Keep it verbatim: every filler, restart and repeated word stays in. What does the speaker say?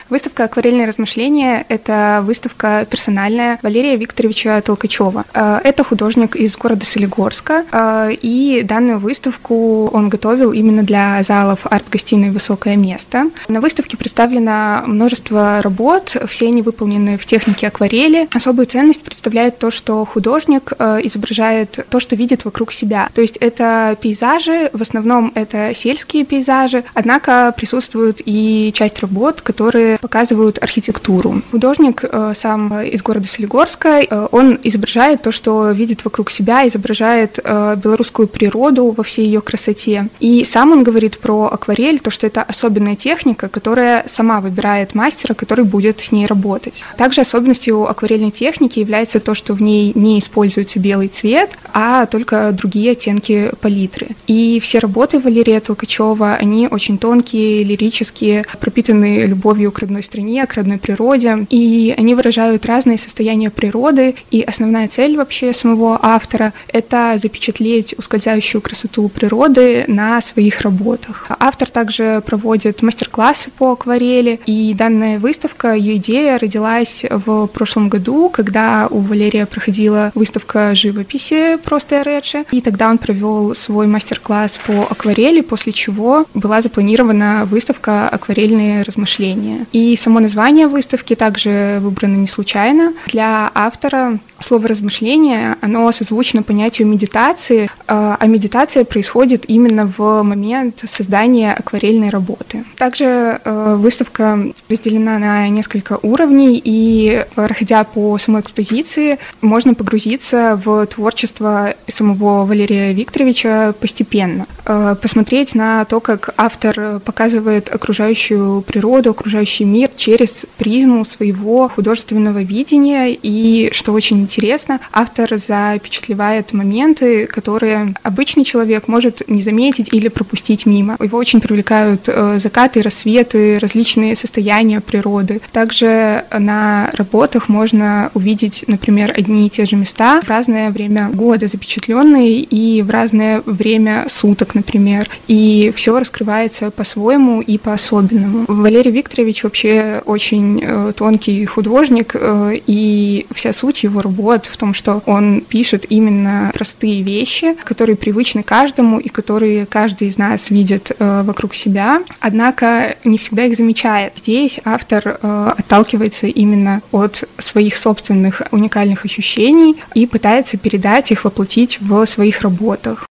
Выставка «Акварельные размышления» — это выставка персональная Валерия Викторовича Толкачева. Это художник из города Солигорска, и данную выставку он готовил именно для залов арт-гостиной «Высокое место». На выставке представлено множество работ, все они выполнены в технике акварели. Особую ценность представляет то, что художник изображает то, что видит вокруг себя. То есть это пейзажи, в основном это сельские пейзажи, однако присутствует и часть работ, которые показывают архитектуру. Художник э, сам из города Солигорска, э, он изображает то, что видит вокруг себя, изображает э, белорусскую природу во всей ее красоте. И сам он говорит про акварель, то, что это особенная техника, которая сама выбирает мастера, который будет с ней работать. Также особенностью акварельной техники является то, что в ней не используется белый цвет, а только другие оттенки палитры. И все работы Валерия Толкачева, они очень тонкие, лирические, пропитанные любовью к родной стране, к родной природе, и они выражают разные состояния природы, и основная цель вообще самого автора — это запечатлеть ускользающую красоту природы на своих работах. Автор также проводит мастер-классы по акварели, и данная выставка, ее идея родилась в прошлом году, когда у Валерия проходила выставка живописи «Просто Редши», и тогда он провел свой мастер-класс по акварели, после чего была запланирована выставка «Акварельные размышления». И само название выставки также выбрано не случайно. Для автора слово «размышление», оно созвучно понятию медитации, а медитация происходит именно в момент создания акварельной работы. Также выставка разделена на несколько уровней, и, проходя по самой экспозиции, можно погрузиться в творчество самого Валерия Викторовича постепенно, посмотреть на то, как автор показывает окружающую природу, окружающий мир через призму своего художественного видения, и, что очень интересно, автор запечатлевает моменты, которые обычный человек может не заметить или пропустить мимо. Его очень привлекают закаты, рассветы, различные состояния природы. Также на работах можно увидеть, например, одни и те же места в разное время года запечатленные и в разное время суток, например. И все раскрывается по-своему и по-особенному. Валерий Викторович вообще очень э, тонкий художник, э, и вся суть его работ в том, что он пишет именно простые вещи, которые привычны каждому и которые каждый из нас видит э, вокруг себя, однако не всегда их замечает. Здесь автор э, отталкивается именно от своих собственных уникальных ощущений и пытается передать их, воплотить в своих работах.